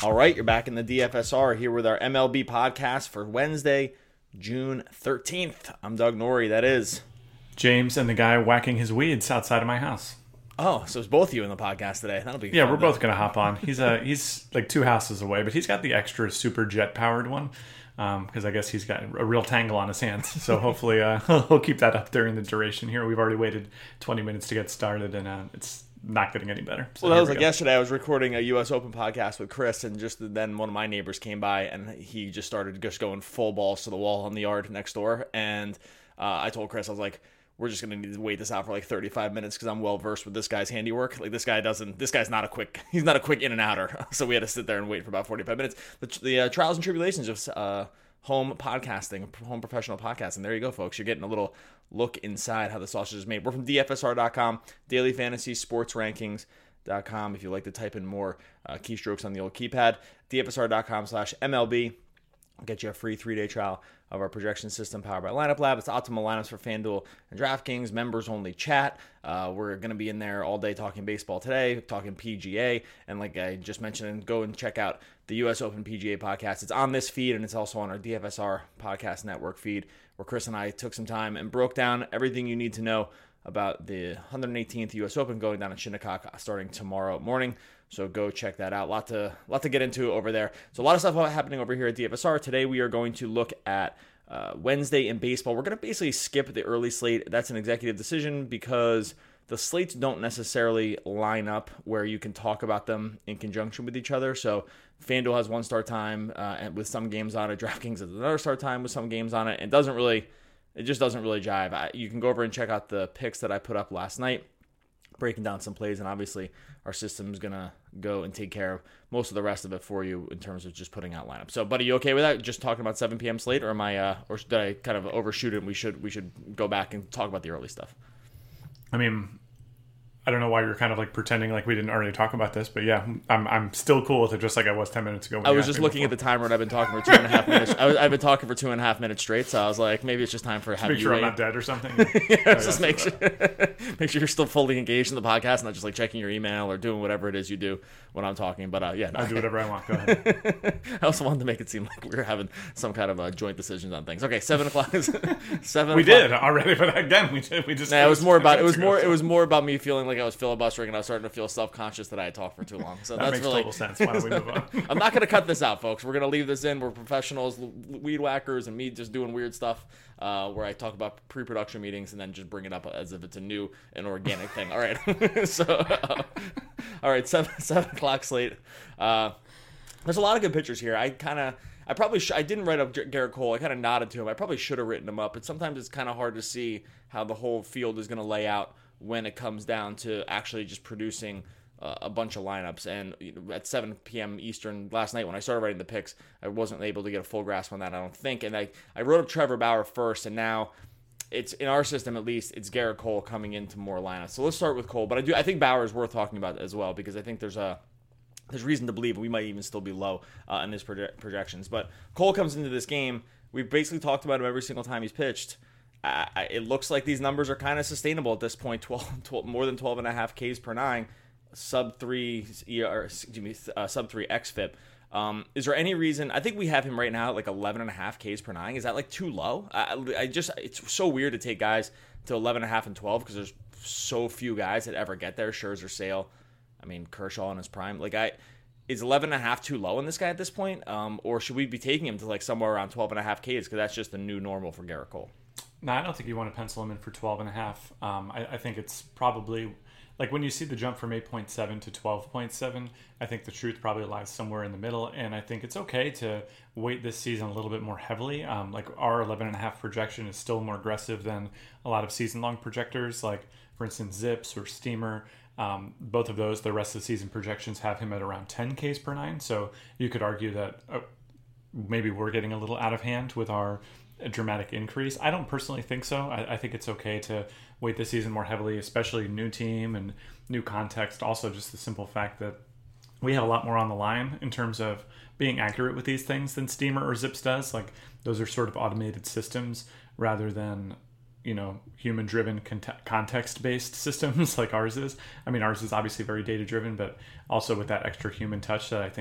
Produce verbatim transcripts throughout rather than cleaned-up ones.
All right, you're back in the D F S R here with our M L B podcast for Wednesday, June thirteenth. I'm Doug Norrie, that is. James and the guy whacking his weeds outside of my house. Oh, so it's both of you in the podcast today. That'll be Yeah, fun, we're though. both going to hop on. He's uh, he's like two houses away, but he's got the extra super jet-powered one because um, I guess he's got a real tangle on his hands. So hopefully uh, he'll keep that up during the duration here. We've already waited twenty minutes to get started, and uh, it's not getting any better. So well, that was we like go. yesterday. I was recording a U S Open podcast with Chris, and just then one of my neighbors came by, and he just started just going full balls to the wall on the yard next door. And uh, I told Chris, I was like, we're just going to need to wait this out for like thirty-five minutes because I'm well versed with this guy's handiwork. Like this guy doesn't, this guy's not a quick, he's not a quick in and outer. So we had to sit there and wait for about forty-five minutes. The, the uh, trials and tribulations of uh, home podcasting, home professional podcasting. There you go, folks. You're getting a little look inside how the sausage is made. We're from D F S R dot com, daily fantasy sports rankings dot com. If you like to type in more uh, keystrokes on the old keypad, D F S R dot com slash M L B. I'll get you a free three-day trial of our projection system powered by Lineup Lab. It's optimal lineups for FanDuel and DraftKings, members-only chat. Uh, we're going to be in there all day talking baseball today, talking P G A, and like I just mentioned, go and check out the U S Open P G A podcast. It's on this feed, and it's also on our D F S R Podcast Network feed, where Chris and I took some time and broke down everything you need to know about the one hundred eighteenth U S Open going down in Shinnecock starting tomorrow morning. So go check that out. A lot to, lot to get into over there. So a lot of stuff happening over here at D F S R. Today we are going to look at uh, Wednesday in baseball. We're going to basically skip the early slate. That's an executive decision because the slates don't necessarily line up where you can talk about them in conjunction with each other. So FanDuel has one start time uh, and with some games on it. DraftKings has another start time with some games on it. It doesn't really, it just doesn't really jive. I, you can go over and check out the picks that I put up last night, breaking down some plays, and obviously our system is going to go and take care of most of the rest of it for you in terms of just putting out lineups. So, buddy, you okay with that? Just talking about seven p.m. slate, or am I, uh, or did I kind of overshoot it and we should, we should go back and talk about the early stuff? I mean, I don't know why you're kind of like pretending like we didn't already talk about this, but yeah, I'm I'm still cool with it, just like I was ten minutes ago. I was just looking before. At the timer, and I've been talking for two and a half minutes. I was, I've been talking for two and a half minutes straight, so I was like, maybe it's just time for having make sure you I'm wait. not dead or something. yeah, oh, just make sure, make sure you're still fully engaged in the podcast, not just like checking your email or doing whatever it is you do when I'm talking. But uh, yeah, no, I do whatever I want. Go ahead. I also wanted to make it seem like we were having some kind of uh, joint decisions on things. Okay, seven o'clock. seven. We o'clock. did already, but again, we did. We just. Nah, it was more about it was ago, more so. it was more about me feeling like I was filibustering, and I was starting to feel self-conscious that I had talked for too long. So that that's makes really total sense. Why don't we move on? I'm not going to cut this out, folks. We're going to leave this in. We're professionals, weed whackers, and me just doing weird stuff uh, where I talk about pre-production meetings and then just bring it up as if it's a new and organic thing. All right. so, uh, all right, seven, seven o'clock slate. Uh, there's a lot of good pitchers here. I kind of, I probably, sh- I didn't write up Garrett Cole. I kind of nodded to him. I probably should have written him up, but sometimes it's kind of hard to see how the whole field is going to lay out when it comes down to actually just producing uh, a bunch of lineups. And you know, at seven p.m. Eastern last night when I started writing the picks, I wasn't able to get a full grasp on that, I don't think. And I, I wrote up Trevor Bauer first, and now it's in our system, at least, it's Garrett Cole coming into more lineups. So let's start with Cole. But I do I think Bauer is worth talking about as well because I think there's a there's reason to believe we might even still be low uh, in his proje- projections. But Cole comes into this game. We've basically talked about him every single time he's pitched. Uh, it looks like these numbers are kind of sustainable at this point. twelve, twelve, more than twelve and a half Ks per nine, sub three, or excuse me, uh, sub three X F I P. Um, is there any reason? I think we have him right now at like eleven and a half Ks per nine. Is that like too low? I, I just it's so weird to take guys to eleven and a half and twelve because there's so few guys that ever get there. Scherzer, Sale, I mean Kershaw in his prime. Like I. Is eleven and a half too low in this guy at this point? Um, or should we be taking him to like somewhere around twelve and a half Ks because that's just the new normal for Garrett Cole? No, I don't think you want to pencil him in for twelve and a half. Um, I, I think it's probably like when you see the jump from eight point seven to twelve point seven, I think the truth probably lies somewhere in the middle. And I think it's okay to weight this season a little bit more heavily. Um, like our eleven and a half projection is still more aggressive than a lot of season long projectors, like for instance, Zips or Steamer. Um, both of those, the rest of the season projections have him at around ten Ks per nine. So you could argue that uh, maybe we're getting a little out of hand with our dramatic increase. I don't personally think so. I, I think it's okay to weight the season more heavily, especially new team and new context. Also, just the simple fact that we have a lot more on the line in terms of being accurate with these things than Steamer or Zips does. Like those are sort of automated systems rather than, you know, human-driven context-based systems like ours is. I mean, ours is obviously very data-driven, but also with that extra human touch that I think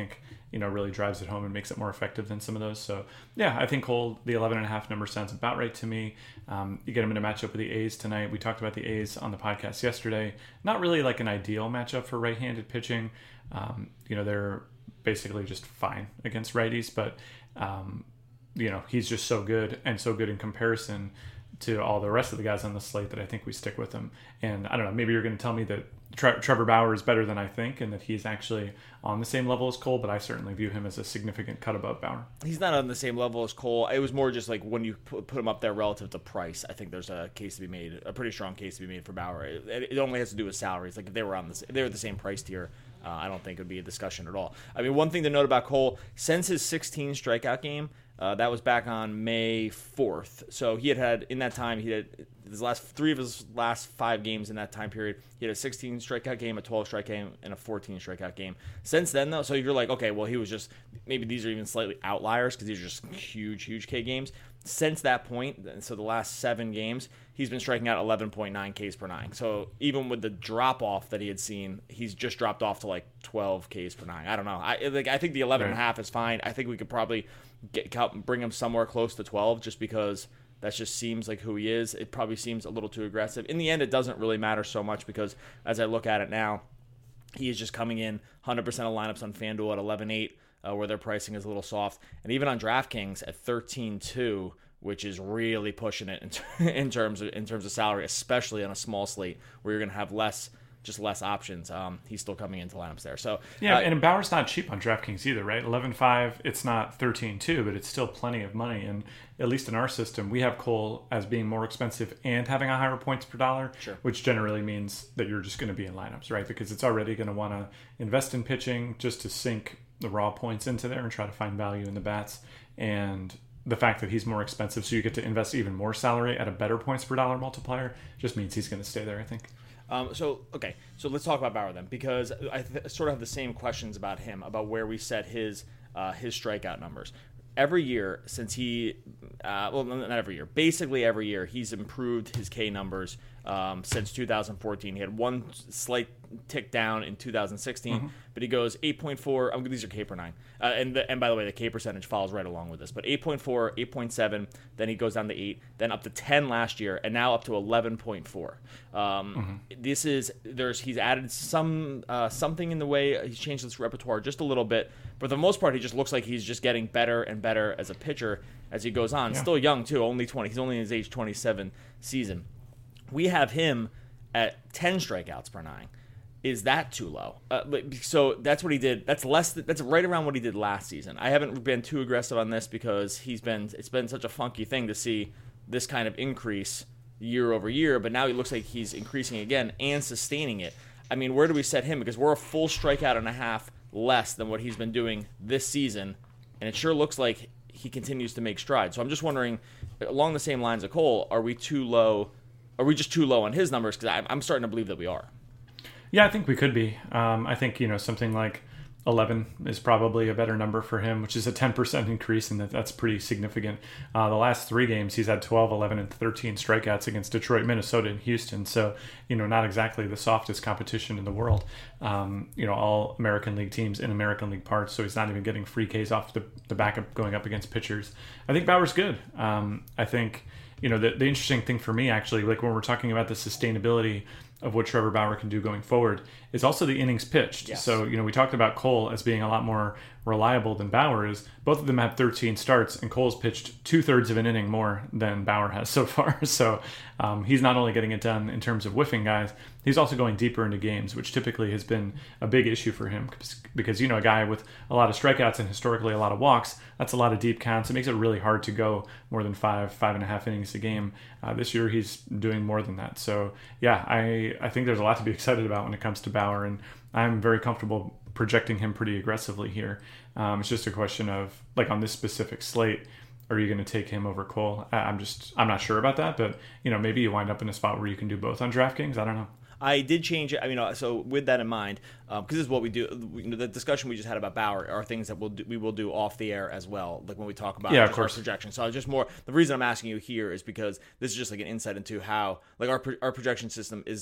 you know, really drives it home and makes it more effective than some of those. So yeah, I think Cole, the eleven and a half number sounds about right to me. Um, you get him in a matchup with the A's tonight. We talked about the A's on the podcast yesterday. Not really like an ideal matchup for right-handed pitching. Um, you know, they're basically just fine against righties, but um, you know, he's just so good and so good in comparison to all the rest of the guys on the slate that I think we stick with him. And I don't know, maybe you're going to tell me that Tre- Trevor Bauer is better than I think and that he's actually on the same level as Cole, but I certainly view him as a significant cut above Bauer. He's not on the same level as Cole. It was more just like when you put, put him up there relative to price, I think there's a case to be made, a pretty strong case to be made for Bauer. It, it only has to do with salaries. Like if they were on this, if they were at the same price tier, uh, I don't think it would be a discussion at all. I mean, one thing to note about Cole, since his sixteen strikeout game, Uh, that was back on May fourth. So he had had, in that time, he had his last three of his last five games in that time period. He had a sixteen strikeout game, a twelve strikeout game, and a fourteen strikeout game. Since then, though, so you're like, okay, well, he was just, maybe these are even slightly outliers because these are just huge, huge K games. Since that point, so the last seven games, he's been striking out eleven point nine Ks per nine. So even with the drop-off that he had seen, he's just dropped off to like twelve Ks per nine. I don't know. I like. I think the eleven and a half is fine. I think we could probably get bring him somewhere close to twelve just because that just seems like who he is. It probably seems a little too aggressive. In the end, it doesn't really matter so much because as I look at it now, he is just coming in one hundred percent of lineups on FanDuel at eleven eight. Uh, where their pricing is a little soft. And even on DraftKings at thirteen two, which is really pushing it in, t- in terms of in terms of salary, especially on a small slate where you're going to have less just less options. Um, he's still coming into lineups there. So yeah, uh, and Bauer's not cheap on DraftKings either, right? eleven five, it's not thirteen two, but it's still plenty of money. And at least in our system, we have Cole as being more expensive and having a higher points per dollar, sure. which generally means that you're just going to be in lineups, right? Because it's already going to want to invest in pitching just to sink the raw points into there and try to find value in the bats. And the fact that he's more expensive, so you get to invest even more salary at a better points per dollar multiplier, just means he's going to stay there, I think. Um, so, okay, so let's talk about Bauer then, because I th- sort of have the same questions about him, about where we set his uh, his strikeout numbers. Every year since he, uh, well, not every year, basically every year, he's improved his K numbers um, since two thousand fourteen. He had one slight tick down in two thousand sixteen, mm-hmm. but he goes eight point four. Um, these are K per nine. Uh, and, the, and by the way, the K percentage follows right along with this. But eight point four, eight point seven, then he goes down to eight, then up to ten last year, and now up to eleven point four. Um, mm-hmm. This is, there's, he's added some uh, something in the way, he's changed his repertoire just a little bit. But for the most part, he just looks like he's just getting better and better as a pitcher as he goes on. Yeah. Still young, too, only twenty. He's only in his age twenty-seven season. We have him at ten strikeouts per nine. Is that too low? Uh, so that's what he did. That's less. That's right around what he did last season. I haven't been too aggressive on this because he's been. It's been such a funky thing to see this kind of increase year over year. But now he looks like he's increasing again and sustaining it. I mean, where do we set him? Because we're a full strikeout and a half less than what he's been doing this season, and it sure looks like he continues to make strides. So I'm just wondering, along the same lines of Cole, are we too low? Are we just too low on his numbers? Because I'm starting to believe that we are. Yeah, I think we could be. Um, I think, you know, something like eleven is probably a better number for him, which is a ten percent increase, and that, that's pretty significant. Uh, the last three games, he's had twelve, eleven, and thirteen strikeouts against Detroit, Minnesota, and Houston. So, you know, not exactly the softest competition in the world. Um, you know, all American League teams in American League parts, so he's not even getting free Ks off the, the back of going up against pitchers. I think Bauer's good. Um, I think, you know, the, the interesting thing for me, actually, like when we're talking about the sustainability of what Trevor Bauer can do going forward, is also the innings pitched. Yes. So, you know, we talked about Cole as being a lot more reliable than Bauer is. Both of them have thirteen starts, and Cole's pitched two-thirds of an inning more than Bauer has so far. So um, he's not only getting it done in terms of whiffing guys, he's also going deeper into games, which typically has been a big issue for him because, you know, a guy with a lot of strikeouts and historically a lot of walks, that's a lot of deep counts. It makes it really hard to go more than five, five and a half innings a game. Uh, this year he's doing more than that. So, yeah, I, I think there's a lot to be excited about when it comes to Bauer, and I'm very comfortable projecting him pretty aggressively here. Um, it's just a question of, like, on this specific slate, are you going to take him over Cole? I, I'm just, I'm not sure about that, but, you know, maybe you wind up in a spot where you can do both on DraftKings. I don't know. I did change it. I mean, uh, so with that in mind, because um, this is what we do. We, you know, the discussion we just had about Bauer are things that we'll do, we will do off the air as well, like when we talk about yeah, just our projection. So I was just more. The reason I'm asking you here is because this is just like an insight into how, like, our our projection system is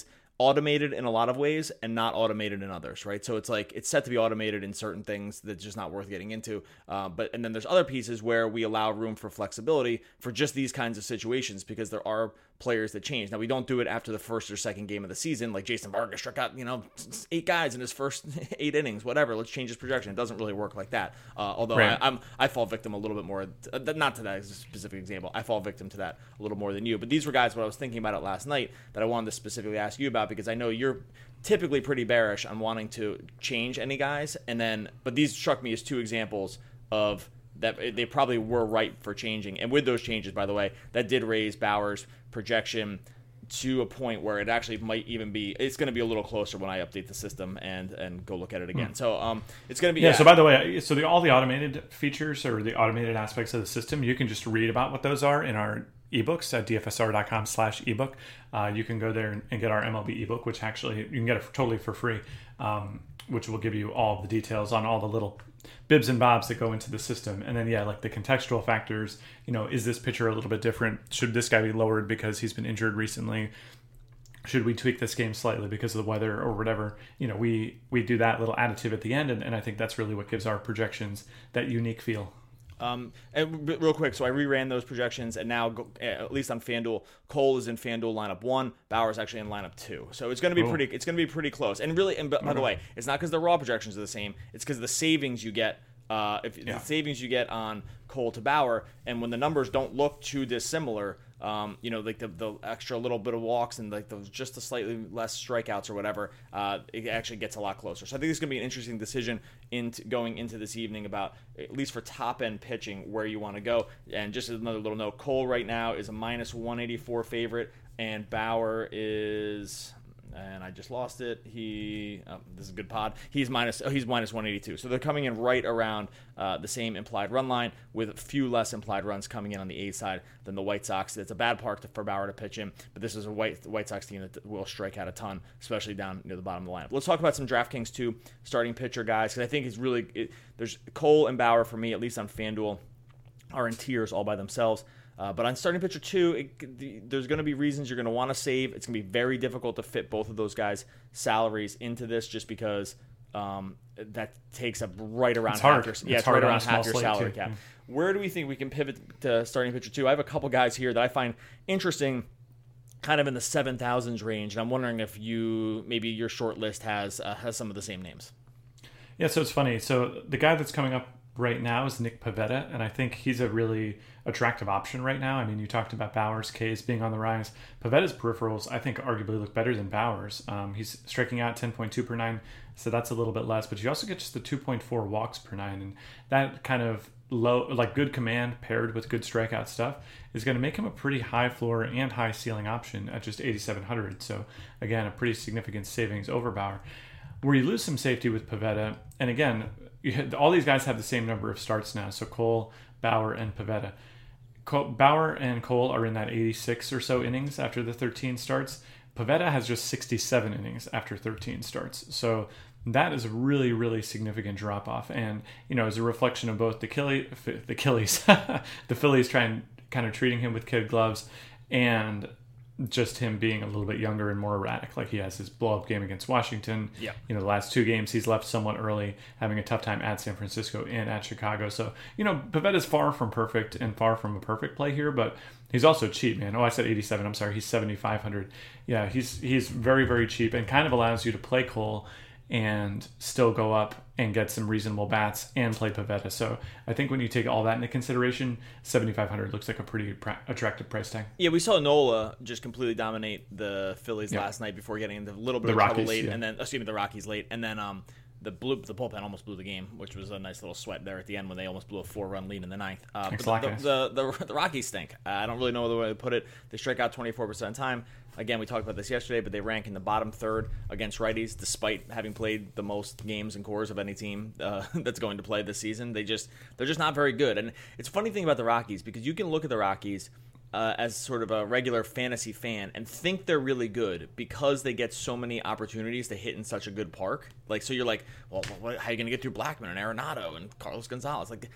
automated in a lot of ways and not automated in others, right? So it's like it's set to be automated in certain things that's just not worth getting into. Uh, but and then there's other pieces where we allow room for flexibility for just these kinds of situations because there are players that change. Now we don't do it after the first or second game of the season, like Jason Vargas struck out, you know, eight guys in his first eight innings, whatever. Let's change his projection. It doesn't really work like that. Uh, although right. I, I'm I fall victim a little bit more, not to that as a specific example. I fall victim to that a little more than you. But these were guys what I was thinking about it last night that I wanted to specifically ask you about because I know you're typically pretty bearish on wanting to change any guys, and then but these struck me as two examples of that they probably were right for changing. And with those changes, by the way, that did raise Bauer's projection to a point where it actually might even be, it's going to be a little closer when I update the system and, and go look at it again. Hmm. So um, it's going to be... Yeah, yeah, so by the way, so the, all the automated features or the automated aspects of the system, you can just read about what those are in our ebooks at dfsr.com slash ebook. Uh, you can go there and, and get our M L B ebook, which actually you can get it totally for free, um, which will give you all the details on all the little bibs and bobs that go into the system. And then, yeah, like the contextual factors, you know, is this pitcher a little bit different? Should this guy be lowered because he's been injured recently? Should we tweak this game slightly because of the weather or whatever? You know, we, we do that little additive at the end. And, and I think that's really what gives our projections that unique feel. Um, and real quick, so I reran those projections, and now, go, at least on FanDuel, Cole is in FanDuel lineup one, Bauer's actually in lineup two. So it's going to be Ooh. pretty. It's going to be pretty close. And really, and by okay. the way, it's not because the raw projections are the same. It's because the savings you get, uh, if yeah. the savings you get on Cole to Bauer, and when the numbers don't look too dissimilar. Um, you know, like the, the extra little bit of walks and like the, just the slightly less strikeouts or whatever, uh, it actually gets a lot closer. So I think it's going to be an interesting decision into going into this evening about, at least for top end pitching, where you want to go. And just another little note, Cole right now is a minus one eighty-four favorite, and Bauer is... And I just lost it. He, oh, this is a good pod. He's minus. Oh, he's minus one eighty-two. So they're coming in right around uh, the same implied run line, with a few less implied runs coming in on the A side than the White Sox. It's a bad park to, for Bauer to pitch in, but this is a White White Sox team that will strike out a ton, especially down near the bottom of the lineup. Let's talk about some DraftKings too, starting pitcher guys, because I think it's really it, there's Cole and Bauer for me, at least on FanDuel, are in tiers all by themselves. Uh, but on starting pitcher two, it, the, there's going to be reasons you're going to want to save. It's going to be very difficult to fit both of those guys' salaries into this, just because um, that takes up right around it's half hard. your it's yeah, it's hard right around half your slate salary too. cap. Yeah. Where do we think we can pivot to starting pitcher two? I have a couple guys here that I find interesting, kind of in the seven thousands range, and I'm wondering if you maybe your short list has uh, has some of the same names. Yeah, so it's funny. So the guy that's coming up right now is Nick Pivetta, and I think he's a really attractive option right now. I mean, you talked about Bauer's K's being on the rise. Pivetta's peripherals, I think, arguably look better than Bauer's. Um, he's striking out ten point two per nine, so that's a little bit less, but you also get just the two point four walks per nine, and that kind of low, like good command paired with good strikeout stuff is going to make him a pretty high floor and high ceiling option at just eighty-seven hundred. So again, a pretty significant savings over Bauer. Where you lose some safety with Pivetta, and again, you had, all these guys have the same number of starts now, so Cole, Bauer, and Pivetta. Cole, Bauer and Cole are in that eighty-six or so innings after the thirteen starts. Pivetta has just sixty-seven innings after thirteen starts. So that is a really, really significant drop-off. And, you know, as a reflection of both the Killies, the Killies, the Phillies trying kind of treating him with kid gloves, and just him being a little bit younger and more erratic. Like he has his blow-up game against Washington. Yeah. You know, the last two games he's left somewhat early, having a tough time at San Francisco and at Chicago. So, you know, Pivetta's far from perfect and far from a perfect play here, but he's also cheap, man. Oh, I said eighty-seven. I'm sorry. He's seventy-five hundred. Yeah, he's he's very, very cheap and kind of allows you to play Cole and still go up and get some reasonable bats and play Pivetta. So I think when you take all that into consideration, seventy-five hundred looks like a pretty pr- attractive price tag. Yeah, we saw Nola just completely dominate the Phillies yeah. last night before getting into a little bit the of Rockies, trouble late, yeah. and then excuse me, the Rockies late, and then um the blue the bullpen almost blew the game, which was a nice little sweat there at the end when they almost blew a four-run lead in the ninth. Uh, but the, the, the, the, the Rockies stink. Uh, I don't really know the way to put it. They strike out twenty-four percent of the time. Again, we talked about this yesterday, but they rank in the bottom third against righties, despite having played the most games and cores of any team uh, that's going to play this season. They just they're just not very good. And it's a funny thing about the Rockies, because you can look at the Rockies uh, as sort of a regular fantasy fan and think they're really good because they get so many opportunities to hit in such a good park. Like, so you're like, well, what, how are you going to get through Blackmon and Arenado and Carlos Gonzalez? Like,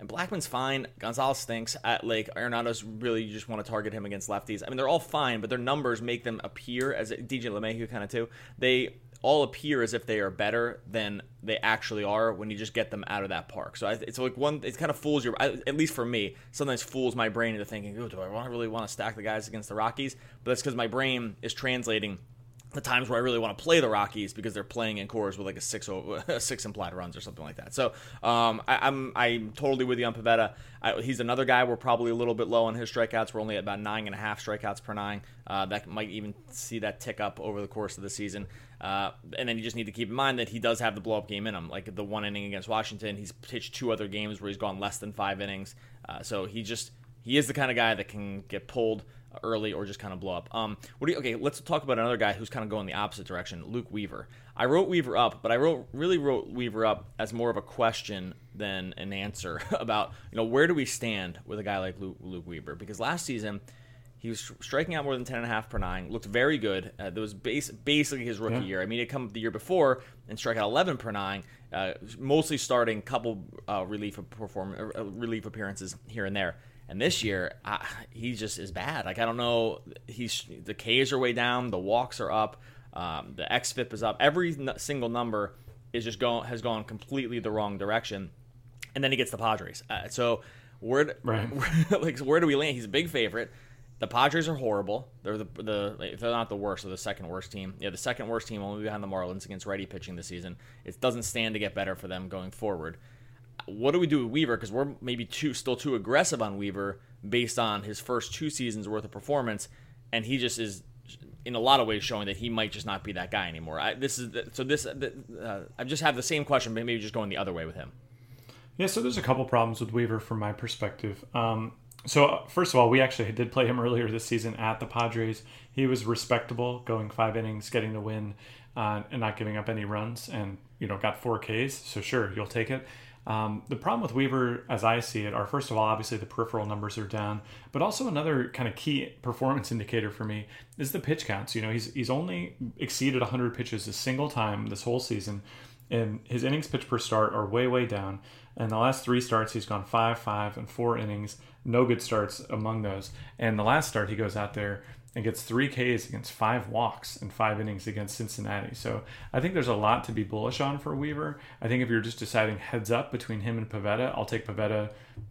And Blackman's fine. Gonzalez stinks. At like Arenado's really, you just want to target him against lefties. I mean, they're all fine, but their numbers make them appear as D J LeMahieu kind of too. They all appear as if they are better than they actually are when you just get them out of that park. So I, it's like one, it kind of fools your, at least for me, sometimes fools my brain into thinking, oh, do I want to really want to stack the guys against the Rockies? But that's because my brain is translating the times where I really want to play the Rockies because they're playing in cores with like a six a six implied runs or something like that. So um, I, I'm I'm totally with you on Pivetta. I, he's another guy. We're probably a little bit low on his strikeouts. We're only at about nine and a half strikeouts per nine. Uh, that might even see that tick up over the course of the season. Uh, and then you just need to keep in mind that he does have the blow up game in him. Like the one inning against Washington, he's pitched two other games where he's gone less than five innings. Uh, so he just he is the kind of guy that can get pulled early or just kind of blow up. Um, what do you, okay, let's talk about another guy who's kind of going the opposite direction, Luke Weaver. I wrote Weaver up, but I wrote really wrote Weaver up as more of a question than an answer about, you know, where do we stand with a guy like Luke, Luke Weaver? Because last season, he was striking out more than ten and a half per nine, looked very good. Uh, that was base, basically his rookie yeah. year. I mean, he'd come the year before and strike out eleven per nine, uh, mostly starting couple uh, relief perform uh, relief appearances here and there. And this year, uh, he just is bad. Like, I don't know. He's the Ks are way down. The walks are up. Um, the X F I P is up. Every n- single number is just going has gone completely the wrong direction. And then he gets the Padres. Uh, so where, right. where like where do we land? He's a big favorite. The Padres are horrible. They're the the if they're not the worst. They're the second worst team. Yeah, the second worst team, only behind the Marlins against righty pitching this season. It doesn't stand to get better for them going forward. What do we do with Weaver? Because we're maybe too still too aggressive on Weaver based on his first two seasons worth of performance, and he just is in a lot of ways showing that he might just not be that guy anymore. I, this is so this uh, I just have the same question, but maybe just going the other way with him. Yeah, so there's a couple problems with Weaver from my perspective. Um, so first of all, we actually did play him earlier this season at the Padres. He was respectable, going five innings, getting the win, uh, and not giving up any runs, and you know got four Ks. So sure, you'll take it. Um, the problem with Weaver, as I see it, are first of all, obviously the peripheral numbers are down, but also another kind of key performance indicator for me is the pitch counts. You know, he's he's only exceeded one hundred pitches a single time this whole season, and his innings pitched per start are way, way down. And the last three starts, he's gone five, five, and four innings. No good starts among those. And the last start, he goes out there and gets three Ks against five walks and five innings against Cincinnati. So I think there's a lot to be bullish on for Weaver. I think if you're just deciding heads up between him and Pivetta, I'll take Pivetta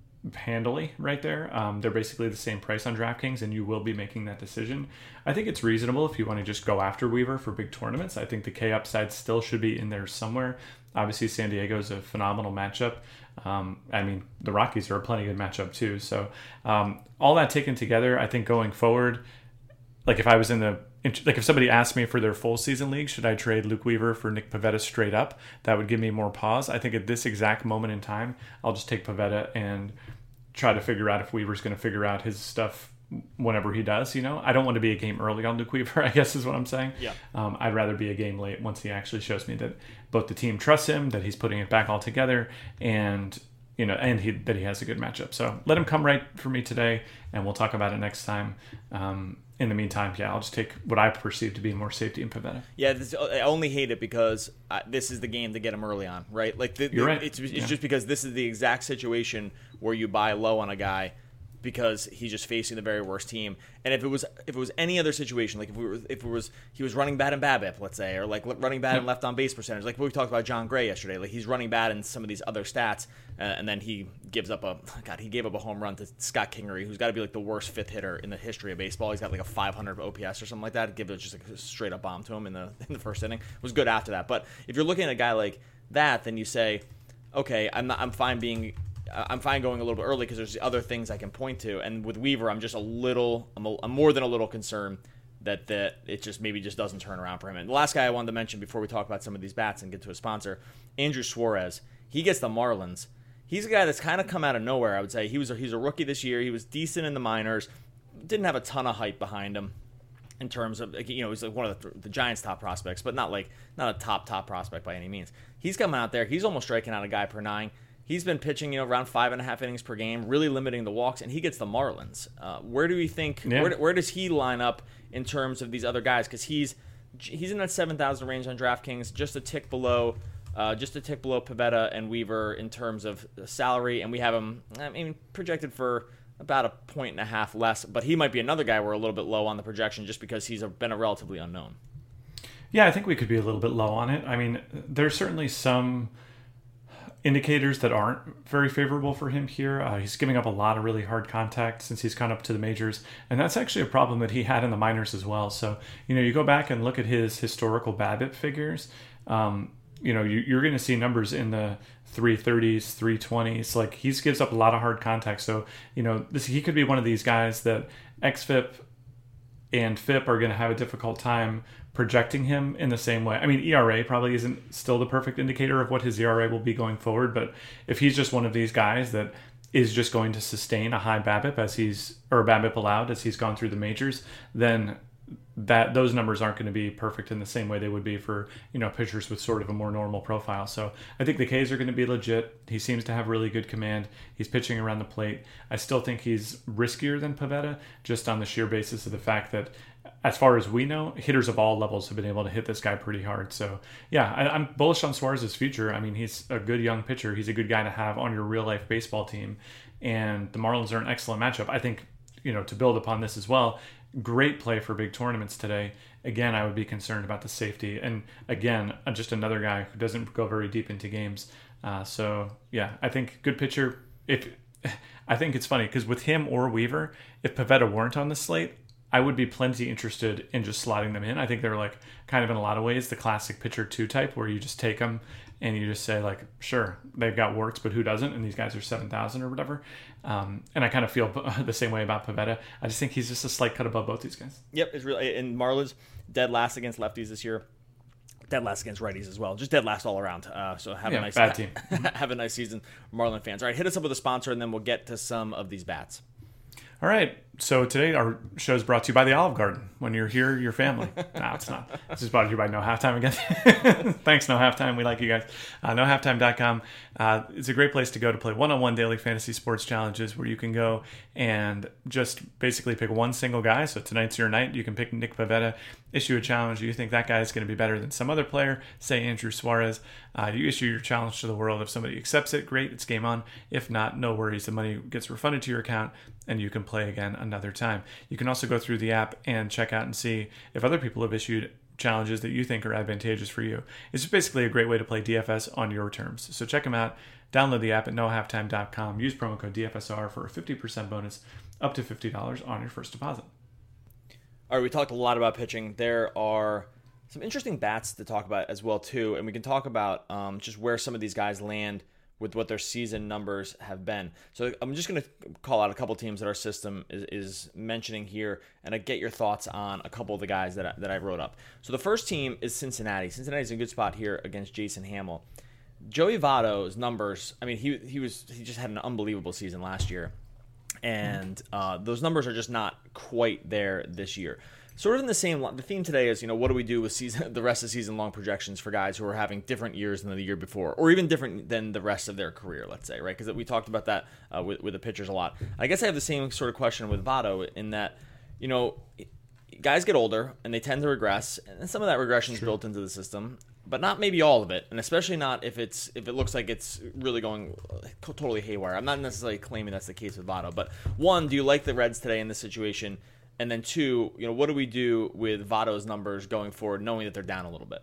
handily right there. Um, they're basically the same price on DraftKings, and you will be making that decision. I think it's reasonable if you want to just go after Weaver for big tournaments. I think the K upside still should be in there somewhere. Obviously, San Diego is a phenomenal matchup. Um, I mean, the Rockies are a plenty good matchup too. So um, all that taken together, I think going forward, like if I was in the like if somebody asked me for their full season league, should I trade Luke Weaver for Nick Pivetta straight up? That would give me more pause. I think at this exact moment in time, I'll just take Pivetta and try to figure out if Weaver's going to figure out his stuff whenever he does. You know, I don't want to be a game early on Luke Weaver, I guess is what I'm saying. Yeah. Um, I'd rather be a game late once he actually shows me that both the team trusts him, that he's putting it back all together, and you know, and he, that he has a good matchup. So let him come right for me today, and we'll talk about it next time. Um, in the meantime, yeah, I'll just take what I perceive to be more safety in Pivetta. Yeah, this, I only hate it because I, this is the game to get him early on, right? Like the, You're the, right. It's, it's yeah. just because this is the exact situation where you buy low on a guy because he's just facing the very worst team. And if it was if it was any other situation, like if we were if it was he was running bad in BABIP, let's say, or like running bad in left on base percentage, like we talked about John Gray yesterday, like he's running bad in some of these other stats, uh, and then he gives up a God, he gave up a home run to Scott Kingery, who's got to be like the worst fifth hitter in the history of baseball. He's got like a five hundred O P S or something like that. Give it just like a straight up bomb to him in the in the first inning. It was good after that, but if you're looking at a guy like that, then you say, okay, I'm not, I'm fine being. I'm fine going a little bit early because there's other things I can point to. And with Weaver, I'm just a little, I'm, a, I'm more than a little concerned that that it just maybe just doesn't turn around for him. And the last guy I wanted to mention before we talk about some of these bats and get to a sponsor, Andrew Suarez. He gets the Marlins. He's a guy that's kind of come out of nowhere, I would say. He was a, he's a rookie this year. He was decent in the minors. Didn't have a ton of hype behind him in terms of, you know, he's like one of the, the Giants' top prospects, but not like not a top, top prospect by any means. He's coming out there. He's almost striking out a guy per nine. He's been pitching, you know, around five and a half innings per game, really limiting the walks, and he gets the Marlins. Uh, where do we think? Yeah. Where, where does he line up in terms of these other guys? Because he's he's in that seven thousand range on DraftKings, just a tick below uh, just a tick below Pivetta and Weaver in terms of salary, and we have him, I mean, projected for about a point and a half less, but he might be another guy we're a little bit low on the projection just because he's a, been a relatively unknown. Yeah, I think we could be a little bit low on it. I mean, there's certainly some indicators that aren't very favorable for him here. Uh, he's giving up a lot of really hard contact since he's gone up to the majors, and that's actually a problem that he had in the minors as well. So, you know, you go back and look at his historical BABIP figures, um, you know, you, you're going to see numbers in the three thirties, three twenties. Like, he gives up a lot of hard contact. So, you know, this he could be one of these guys that X F I P and F I P are going to have a difficult time projecting him in the same way. I mean, E R A probably isn't still the perfect indicator of what his E R A will be going forward, but if he's just one of these guys that is just going to sustain a high BABIP as he's, or BABIP allowed as he's gone through the majors, then that those numbers aren't going to be perfect in the same way they would be for, you know, pitchers with sort of a more normal profile. So I think the K's are going to be legit. He seems to have really good command. He's pitching around the plate. I still think he's riskier than Pivetta, just on the sheer basis of the fact that, as far as we know, hitters of all levels have been able to hit this guy pretty hard. So yeah, I, I'm bullish on Suarez's future. I mean, he's a good young pitcher. He's a good guy to have on your real life baseball team. And the Marlins are an excellent matchup. I think, you know, to build upon this as well, great play for big tournaments today. Again, I would be concerned about the safety. And again, just another guy who doesn't go very deep into games. Uh, so yeah, I think good pitcher. If I think it's funny because with him or Weaver, if Pivetta weren't on the slate, I would be plenty interested in just slotting them in. I think they're like kind of in a lot of ways the classic pitcher two type where you just take them and you just say like, sure, they've got works, but who doesn't? And these guys are seven thousand or whatever. Um, and I kind of feel the same way about Pivetta. I just think he's just a slight cut above both these guys. Yep, it's really, and Marlins dead last against lefties this year. Dead last against righties as well. Just dead last all around. Uh, so have yeah, a nice bad team. have a nice season, Marlin fans. All right, hit us up with a sponsor, and then we'll get to some of these bats. All right. So today our show is brought to you by the Olive Garden. When you're here, your family. No, it's not. This is brought to you by No Halftime again. Thanks, No Halftime. We like you guys. Uh, no halftime dot com. Uh, it's a great place to go to play one-on-one daily fantasy sports challenges where you can go and just basically pick one single guy. So tonight's your night. You can pick Nick Pivetta, issue a challenge. You think that guy is going to be better than some other player, say Andrew Suarez. Uh, you issue your challenge to the world. If somebody accepts it, great. It's game on. If not, no worries. The money gets refunded to your account and you can play again another time. You can also go through the app and check out and see if other people have issued challenges that you think are advantageous for you. It's basically a great way to play D F S on your terms. So check them out. Download the app at no halftime dot com. Use promo code D F S R for a fifty percent bonus up to fifty dollars on your first deposit. All right, we talked a lot about pitching. There are some interesting bats to talk about as well, too. And we can talk about um, just where some of these guys land with what their season numbers have been. So I'm just going to call out a couple teams that our system is, is mentioning here, and I get your thoughts on a couple of the guys that I, that I wrote up. So the first team is Cincinnati. Cincinnati's in a good spot here against Jason Hamill. Joey Votto's numbers, I mean, he he was he just had an unbelievable season last year, and uh, those numbers are just not quite there this year. Sort of in the same, the theme today is, you know, what do we do with season, the rest of season long projections for guys who are having different years than the year before, or even different than the rest of their career, let's say, right? Because we talked about that uh, with, with the pitchers a lot. I guess I have the same sort of question with Votto in that, you know, guys get older and they tend to regress, and some of that regression is built into the system, but not maybe all of it, and especially not if it's if it looks like it's really going totally haywire. I'm not necessarily claiming that's the case with Votto, but one, do you like the Reds today in this situation? And then two, you know, what do we do with Votto's numbers going forward, knowing that they're down a little bit?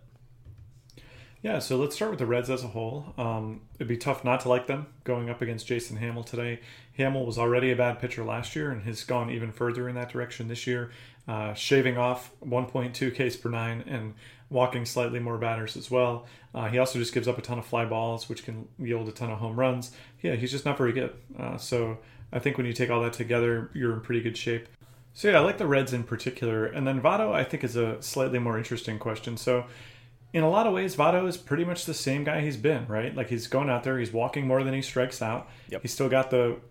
Yeah, so let's start with the Reds as a whole. Um, it'd be tough not to like them going up against Jason Hamill today. Hamill was already a bad pitcher last year and has gone even further in that direction this year, uh, shaving off one point two Ks per nine and walking slightly more batters as well. Uh, he also just gives up a ton of fly balls, which can yield a ton of home runs. Yeah, he's just not very good. Uh, so I think when you take all that together, you're in pretty good shape. So yeah, I like the Reds in particular. And then Votto, I think, is a slightly more interesting question. So in a lot of ways, Votto is pretty much the same guy he's been, right? Like, he's going out there, he's walking more than he strikes out. Yep. He's still got the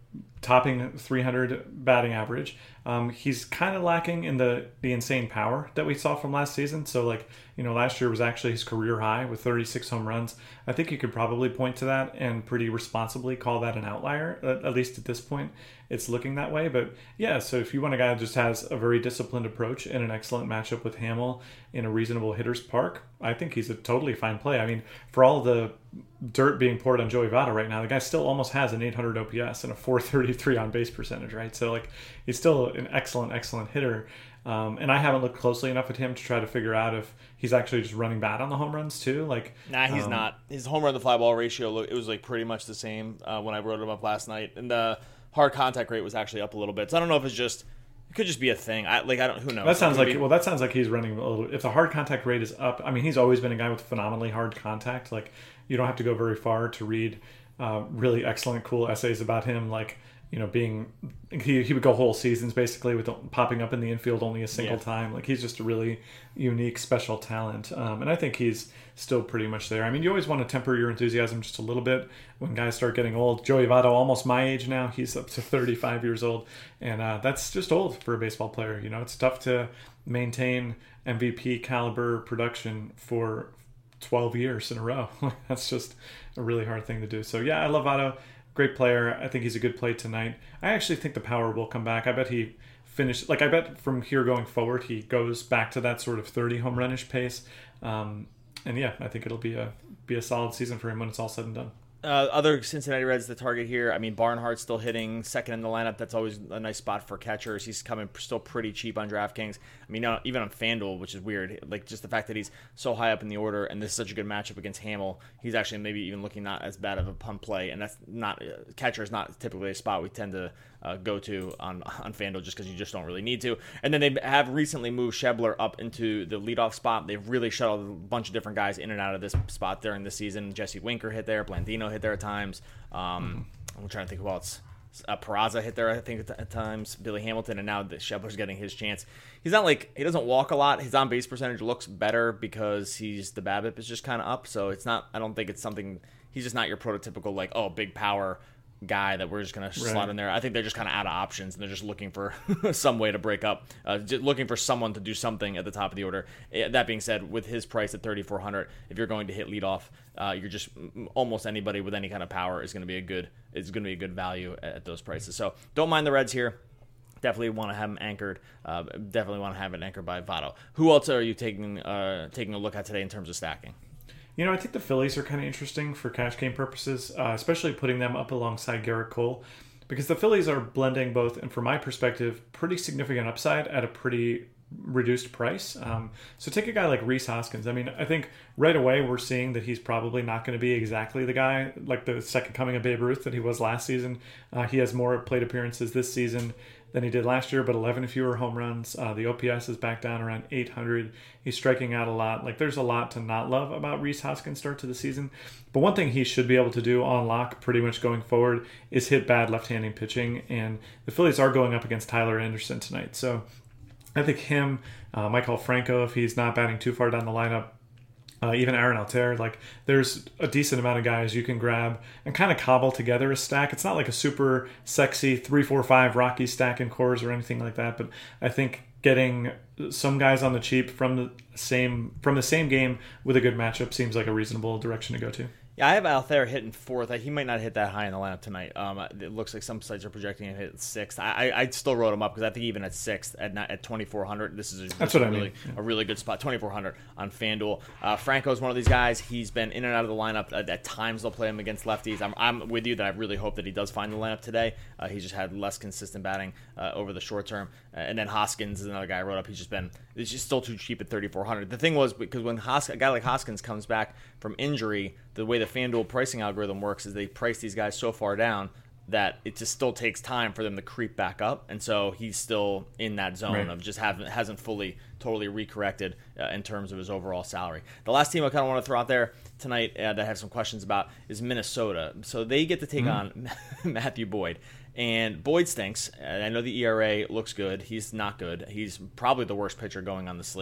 topping three hundred batting average. Um, he's kind of lacking in the the insane power that we saw from last season. So like, you know, last year was actually his career high with thirty-six home runs. I think you could probably point to that and pretty responsibly call that an outlier. At, at least at this point, it's looking that way. But yeah, so if you want a guy that just has a very disciplined approach and an excellent matchup with Hamill in a reasonable hitter's park, I think he's a totally fine play. I mean, for all the dirt being poured on Joey Votto right now, the guy still almost has an eight hundred O P S and a four thirty-three on base percentage, right? So like, he's still an excellent, excellent hitter. Um, and I haven't looked closely enough at him to try to figure out if he's actually just running bad on the home runs too. Like, nah, he's um, not. His home run to fly ball ratio, it was like pretty much the same uh, when I wrote him up last night, and the hard contact rate was actually up a little bit. So I don't know if it's just it could just be a thing. I like I don't who knows. That sounds like be, well, that sounds like he's running a little. If the hard contact rate is up, I mean, he's always been a guy with phenomenally hard contact. Like, you don't have to go very far to read uh, really excellent, cool essays about him. Like, you know, being he, he would go whole seasons basically with popping up in the infield only a single yeah. time. Like, he's just a really unique, special talent, um, and I think he's still pretty much there. I mean, you always want to temper your enthusiasm just a little bit when guys start getting old. Joey Votto, almost my age now, he's up to thirty-five years old, and uh, that's just old for a baseball player. You know, it's tough to maintain M V P caliber production for twelve years in a row. That's just a really hard thing to do. So yeah, I love Votto. Great player. I think he's a good play tonight. I actually think the power will come back. I bet he finished, like I bet from here going forward, he goes back to that sort of thirty home run-ish pace. Um, and yeah, I think it'll be a be a solid season for him when it's all said and done. Uh, other Cincinnati Reds, the target here. I mean, Barnhart's still hitting second in the lineup. That's always a nice spot for catchers. He's coming still pretty cheap on DraftKings. I mean, uh, even on FanDuel, which is weird. Like, just the fact that he's so high up in the order, and this is such a good matchup against Hamill, he's actually maybe even looking not as bad of a punt play. And that's not uh, catcher is not typically a spot we tend to uh, go to on on FanDuel just because you just don't really need to. And then they have recently moved Schebler up into the leadoff spot. They've really shuttled a bunch of different guys in and out of this spot during the season. Jesse Winker hit there. Blandino hit there at times. Um, mm-hmm. I'm trying to think who else. Uh, Peraza hit there, I think, at, at times. Billy Hamilton, and now the Schebler's getting his chance. He's not like he doesn't walk a lot. His on base percentage looks better because he's the BABIP is just kind of up. So it's not. I don't think it's something. He's just not your prototypical like oh big power guy that we're just gonna right. slot in there. I think they're just kind of out of options, and they're just looking for some way to break up, uh, just looking for someone to do something at the top of the order. That being said, with his price at thirty-four hundred, if you're going to hit leadoff, uh, you're just almost anybody with any kind of power is going to be a good is going to be a good value at, at those prices. So don't mind the Reds here. Definitely want to have him anchored. Uh, definitely want to have it anchored by Votto. Who else are you taking uh, taking a look at today in terms of stacking? You know, I think the Phillies are kind of interesting for cash game purposes, uh, especially putting them up alongside Garrett Cole, because the Phillies are blending both, and from my perspective, pretty significant upside at a pretty reduced price. Um, so take a guy like Rhys Hoskins. I mean, I think right away we're seeing that he's probably not going to be exactly the guy, like the second coming of Babe Ruth that he was last season. Uh, he has more plate appearances this season than he did last year, but eleven fewer home runs. Uh, the O P S is back down around eight hundred. He's striking out a lot. Like, there's a lot to not love about Rhys Hoskins' start to the season. But one thing he should be able to do on lock pretty much going forward is hit bad left-handed pitching. And the Phillies are going up against Tyler Anderson tonight. So I think him, uh, Michael Franco, if he's not batting too far down the lineup, Uh, even Aaron Altair, like there's a decent amount of guys you can grab and kind of cobble together a stack. It's not like a super sexy three, four, five Rocky stack in cores or anything like that, but I think getting some guys on the cheap from the same from the same game with a good matchup seems like a reasonable direction to go to. Yeah, I have Altair hitting fourth. He might not hit that high in the lineup tonight. Um, it looks like some sites are projecting him to hit sixth. I, I, I still wrote him up because I think even at sixth, at at twenty-four hundred, this is a, That's what a I really mean. Yeah. a really good spot. twenty-four hundred on FanDuel. Uh, Franco's one of these guys. He's been in and out of the lineup. At, at times, they'll play him against lefties. I'm I'm with you that I really hope that he does find the lineup today. Uh, he's just had less consistent batting uh, over the short term. Uh, and then Hoskins is another guy I wrote up. He's just been it's just still too cheap at thirty-four hundred. The thing was because when Hos- a guy like Hoskins comes back from injury, the way the FanDuel pricing algorithm works is they price these guys so far down that it just still takes time for them to creep back up, and so he's still in that zone right. of just haven't hasn't fully totally recorrected uh, in terms of his overall salary. The last team I kind of want to throw out there tonight uh, that I have some questions about is Minnesota. So they get to take mm-hmm. on Matthew Boyd. And Boyd stinks. I know the E R A looks good. He's not good. He's probably the worst pitcher going on the slate.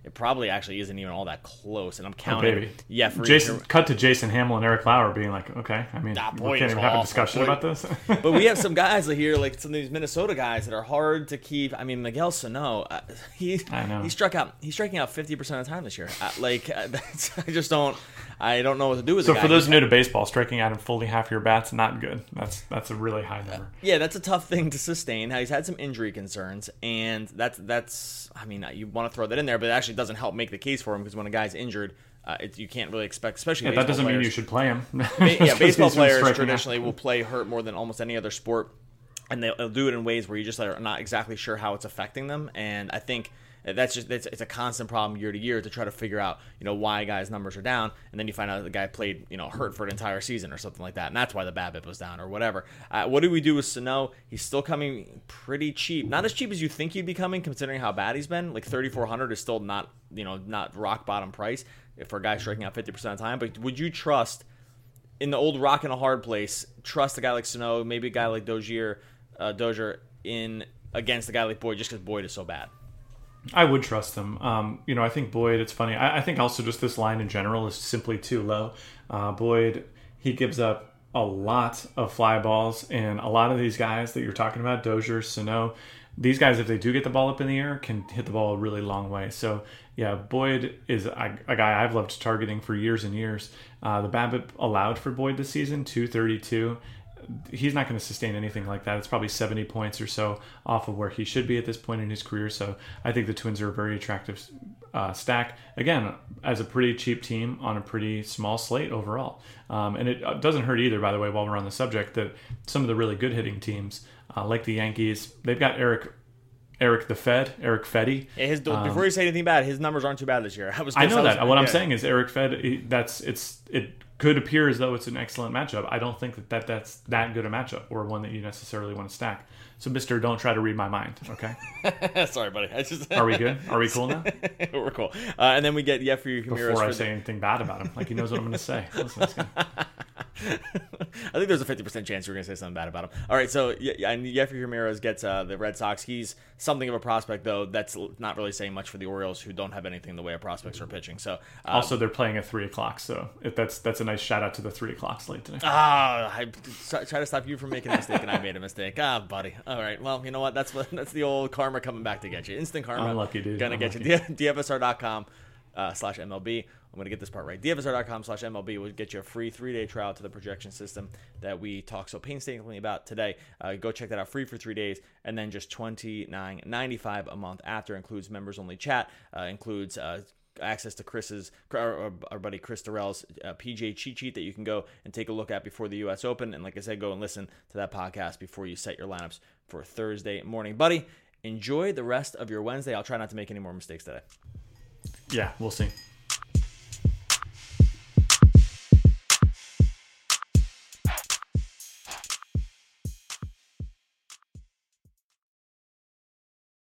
it probably actually isn't even all that close. And I'm Oh, counting. baby. Yeah, for Jason, cut to Jason Hamill and Eric Lauer being like, okay, I mean, Nah, we Boyd can't is even have a awful. discussion Boyd- about this. But we have some guys here, like some of these Minnesota guys that are hard to keep. I mean, Miguel Sano, uh, he I know. he struck out. He's striking out fifty percent of the time this year. Uh, like uh, that's, I just don't. I don't know what to do with. So the guy. for those new to baseball, striking out in fully half your bats, not good. That's that's a really high number. Yeah, that's a tough thing to sustain. He's had some injury concerns, and that's that's. I mean, you want to throw that in there, but it actually doesn't help make the case for him because when a guy's injured, uh, it, you can't really expect, especially Yeah, that doesn't players. mean you should play him. Ba- yeah, baseball players striking out. traditionally will play hurt more than almost any other sport, and they'll, they'll do it in ways where you just are not exactly sure how it's affecting them. And I think that's just it's, it's a constant problem year to year to try to figure out you know why a guy's numbers are down, and then you find out the guy played you know hurt for an entire season or something like that, and that's why the BABIP was down or whatever. Uh, what do we do with Sano? He's still coming pretty cheap, not as cheap as you think he'd be coming, considering how bad he's been. Like thirty-four hundred is still not you know not rock bottom price for a guy striking out fifty percent of the time. But would you trust in the old rock and a hard place? Trust a guy like Sano, maybe a guy like Dozier, uh, Dozier in against a guy like Boyd, just because Boyd is so bad. I would trust him. Um, you know, I think Boyd, it's funny. I, I think also just this line in general is simply too low. Uh, Boyd, he gives up a lot of fly balls, and a lot of these guys that you're talking about, Dozier, Sano, these guys, if they do get the ball up in the air, can hit the ball a really long way. So, yeah, Boyd is a, a guy I've loved targeting for years and years. Uh, the BABIP allowed for Boyd this season, two thirty-two. He's not going to sustain anything like that. It's probably seventy points or so off of where he should be at this point in his career. So I think the Twins are a very attractive uh, stack. Again, as a pretty cheap team on a pretty small slate overall. Um, and it doesn't hurt either, by the way, while we're on the subject, that some of the really good hitting teams, uh, like the Yankees, they've got Eric Eric the Fed, Eric Fedde. Yeah, his, um, before you say anything bad, his numbers aren't too bad this year. I was. I know that. Was, what yeah. I'm saying is Eric Fed. he- That's it's it could appear as though it's an excellent matchup. I don't think that, that that's that good a matchup or one that you necessarily want to stack. So, Mister, don't try to read my mind. Okay. Sorry, buddy. I just. Are we good? Are we cool now? We're cool. Uh, and then we get Jeffrey Ramirez. Before I for say the... anything bad about him, like he knows what I'm going to say. Listen, this guy. I think there's a fifty percent chance you're going to say something bad about him. All right, so yeah, and Jeffrey Ramirez gets uh, the Red Sox. He's something of a prospect, though. That's not really saying much for the Orioles, who don't have anything in the way of prospects or pitching. So um, Also, they're playing at three o'clock, so if that's that's a nice shout out to the three o'clock slate today. Ah, I try to stop you from making a mistake, and I made a mistake. Ah, buddy. All right. Well, you know what? That's what that's the old karma coming back to get you. Instant karma. Unlucky, dude. Gonna Unlucky. get you. D F S R dot com uh, slash M L B. I'm going to get this part right. D F S R dot com slash M L B will get you a free three-day trial to the projection system that we talk so painstakingly about today. Uh, go check that out free for three days, and then just twenty-nine ninety-five a month after. Includes members-only chat, uh, includes uh, access to Chris's, our, our buddy Chris Durrell's uh, P G A cheat sheet that you can go and take a look at before the U S Open. And like I said, go and listen to that podcast before you set your lineups for Thursday morning. Buddy, enjoy the rest of your Wednesday. I'll try not to make any more mistakes today. Yeah, we'll see.